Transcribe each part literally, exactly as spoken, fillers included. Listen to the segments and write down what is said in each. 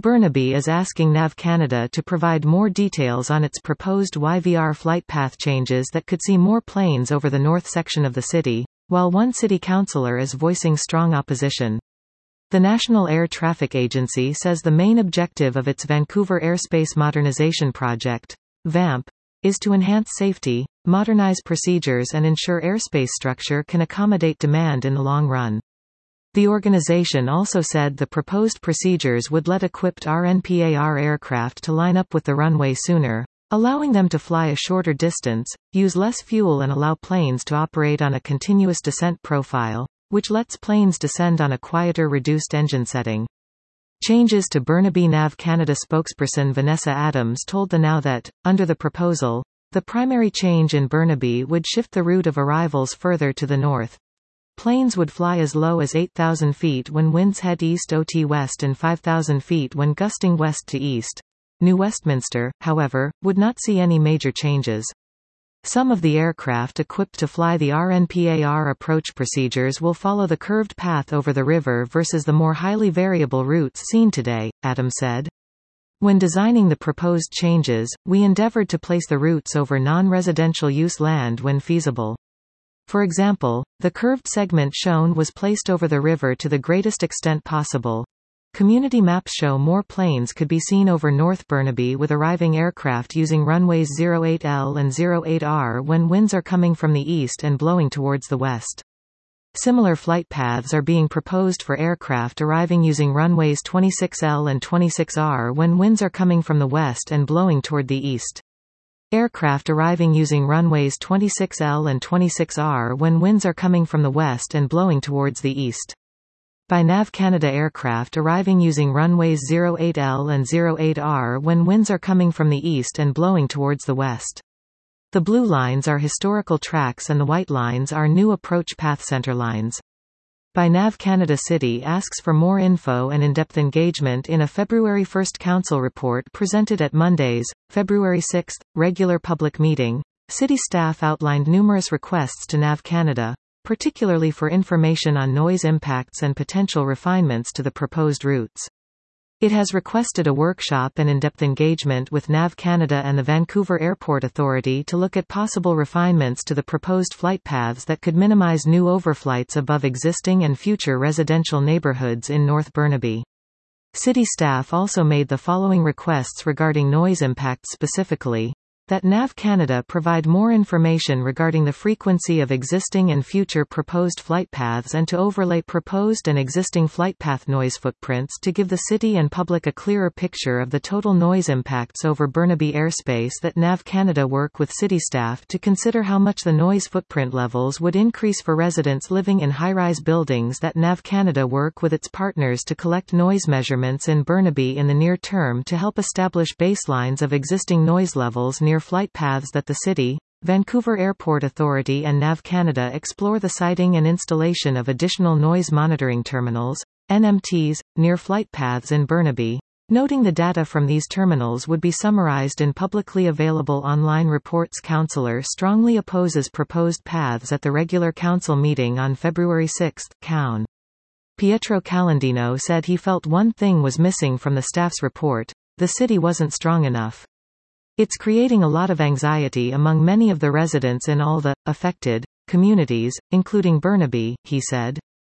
Burnaby is asking NAV Canada to provide more details on its proposed Y V R flight path changes that could see more planes over the north section of the city, while one city councillor is voicing strong opposition. The National Air Traffic Agency says the main objective of its Vancouver Airspace Modernization Project, VAMP, is to enhance safety, modernize procedures and ensure airspace structure can accommodate demand in the long run. The organization also said the proposed procedures would let equipped R N P A R aircraft to line up with the runway sooner, allowing them to fly a shorter distance, use less fuel and allow planes to operate on a continuous descent profile, which lets planes descend on a quieter reduced engine setting. Changes to Burnaby NAV Canada spokesperson Vanessa Adams told the Now that, under the proposal, the primary change in Burnaby would shift the route of arrivals further to the north. Planes would fly as low as eight thousand feet when winds head east-O T west and five thousand feet when gusting west to east. New Westminster, however, would not see any major changes. Some of the aircraft equipped to fly the R N P A R approach procedures will follow the curved path over the river versus the more highly variable routes seen today, Adams said. When designing the proposed changes, we endeavored to place the routes over non-residential use land when feasible. For example, the curved segment shown was placed over the river to the greatest extent possible. Community maps show more planes could be seen over North Burnaby with arriving aircraft using runways zero eight L and zero eight R when winds are coming from the east and blowing towards the west. Similar flight paths are being proposed for aircraft arriving using runways twenty-six L and twenty-six R when winds are coming from the west and blowing toward the east. Aircraft arriving using runways twenty-six L and twenty-six R when winds are coming from the west and blowing towards the east. By NAV Canada aircraft arriving using runways zero eight L and zero eight R when winds are coming from the east and blowing towards the west. The blue lines are historical tracks and the white lines are new approach path center lines. By NAV Canada City asks for more info and in-depth engagement in a February first Council report presented at Monday's, February sixth, regular public meeting. City staff outlined numerous requests to NAV Canada, particularly for information on noise impacts and potential refinements to the proposed routes. It has requested a workshop and in-depth engagement with NAV Canada and the Vancouver Airport Authority to look at possible refinements to the proposed flight paths that could minimize new overflights above existing and future residential neighborhoods in North Burnaby. City staff also made the following requests regarding noise impacts specifically. That NAV Canada provide more information regarding the frequency of existing and future proposed flight paths and to overlay proposed and existing flight path noise footprints to give the city and public a clearer picture of the total noise impacts over Burnaby airspace. That NAV Canada work with city staff to consider how much the noise footprint levels would increase for residents living in high-rise buildings. That NAV Canada work with its partners to collect noise measurements in Burnaby in the near term to help establish baselines of existing noise levels near flight paths. That the City, Vancouver Airport Authority and NAV Canada explore the siting and installation of additional noise monitoring terminals, N M Ts, near flight paths in Burnaby, noting the data from these terminals would be summarized in publicly available online reports. Councillor strongly opposes proposed paths at the regular council meeting on February sixth. Coun. Pietro Calandino said he felt one thing was missing from the staff's report: the city wasn't strong enough. It's creating a lot of anxiety among many of the residents in all the affected communities, including Burnaby, he said.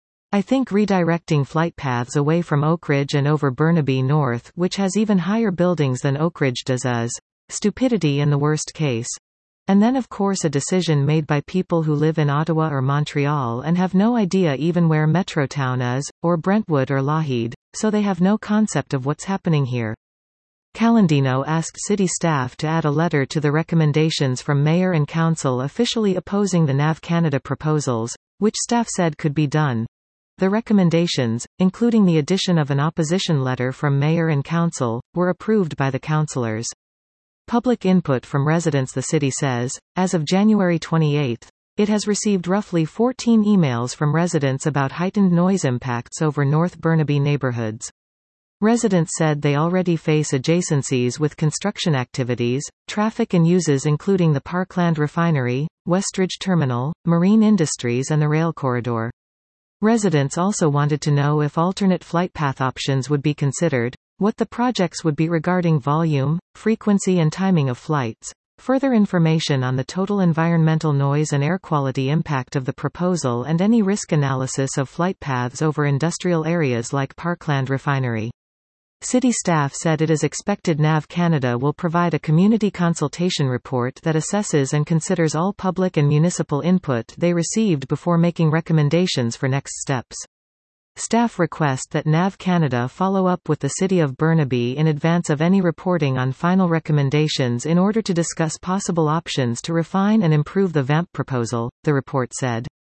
I think redirecting flight paths away from Oakridge and over Burnaby North, which has even higher buildings than Oakridge does, is stupidity in the worst case. And then of course a decision made by people who live in Ottawa or Montreal and have no idea even where Metrotown is, or Brentwood or Lougheed, so they have no concept of what's happening here. Calandino asked city staff to add a letter to the recommendations from mayor and council officially opposing the NAV Canada proposals, which staff said could be done. The recommendations, including the addition of an opposition letter from mayor and council, were approved by the councillors. Public input from residents. The city says, as of January twenty-eighth, it has received roughly fourteen emails from residents about heightened noise impacts over North Burnaby neighborhoods. Residents said they already face adjacencies with construction activities, traffic and uses including the Parkland Refinery, Westridge Terminal, marine industries and the rail corridor. Residents also wanted to know if alternate flight path options would be considered. what the projects would be regarding volume, frequency and timing of flights. Further information on the total environmental noise and air quality impact of the proposal and any risk analysis of flight paths over industrial areas like Parkland Refinery. City staff said it is expected N A V Canada will provide a community consultation report that assesses and considers all public and municipal input they received before making recommendations for next steps. Staff request that N A V Canada follow up with the City of Burnaby in advance of any reporting on final recommendations in order to discuss possible options to refine and improve the V A M P proposal, the report said.